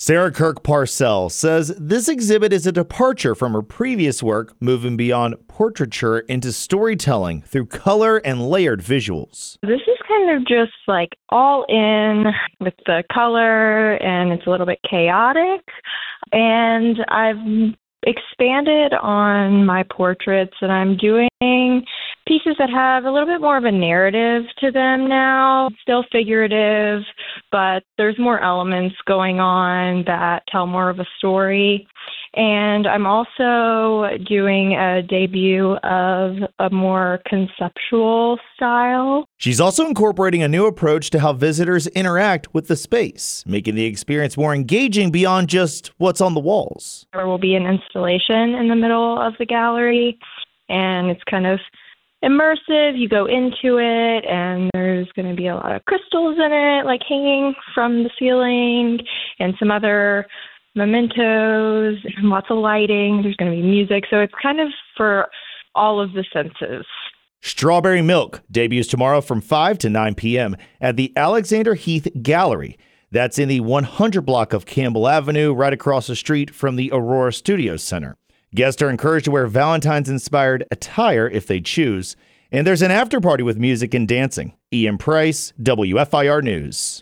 Sarah Kirk Parcell says this exhibit is a departure from her previous work, moving beyond portraiture into storytelling through color and layered visuals. This is kind of just like all in with the color, and it's a little bit chaotic. And I've expanded on my portraits, and I'm doing pieces that have a little bit more of a narrative to them now. Still figurative, but there's more elements going on that tell more of a story. And I'm also doing a debut of a more conceptual style. She's also incorporating a new approach to how visitors interact with the space, making the experience more engaging beyond just what's on the walls. There will be an installation in the middle of the gallery, and it's kind of immersive. You go into it, and there's going to be a lot of crystals in it, like hanging from the ceiling, and some other mementos, and lots of lighting. There's going to be music, so it's kind of for all of the senses. Strawberry Milk debuts tomorrow from 5 to 9 p.m. at the Alexander Heath Gallery. That's in the 100 block of Campbell Avenue, right across the street from the Aurora Studios Center. Guests are encouraged to wear Valentine's-inspired attire if they choose. And there's an after party with music and dancing. Ian Price, WFIR News.